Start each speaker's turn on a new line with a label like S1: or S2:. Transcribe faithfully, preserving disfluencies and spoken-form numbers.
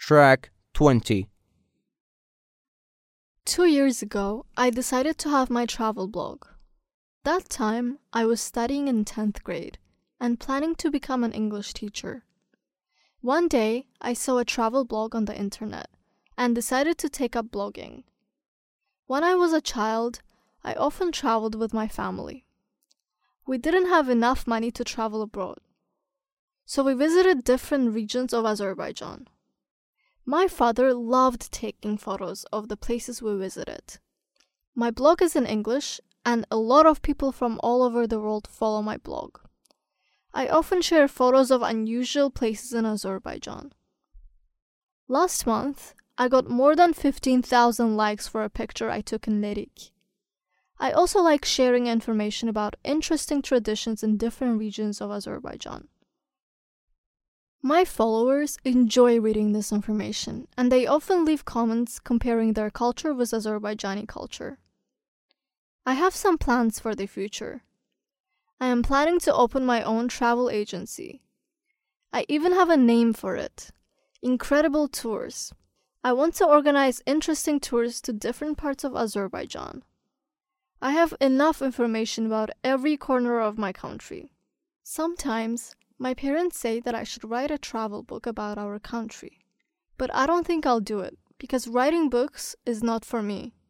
S1: Track twenty.
S2: Two years ago, I decided to have my travel blog. That time, I was studying in tenth grade and planning to become an English teacher. One day, I saw a travel blog on the internet and decided to take up blogging. When I was a child, I often traveled with my family. We didn't have enough money to travel abroad, so we visited different regions of Azerbaijan. My father loved taking photos of the places we visited. My blog is in English, and a lot of people from all over the world follow my blog. I often share photos of unusual places in Azerbaijan. Last month, I got more than fifteen thousand likes for a picture I took in Lerik. I also like sharing information about interesting traditions in different regions of Azerbaijan. My followers enjoy reading this information, and they often leave comments comparing their culture with Azerbaijani culture. I have some plans for the future. I am planning to open my own travel agency. I even have a name for it: Incredible Tours. I want to organize interesting tours to different parts of Azerbaijan. I have enough information about every corner of my country. Sometimes, my parents say that I should write a travel book about our country, but I don't think I'll do it because writing books is not for me.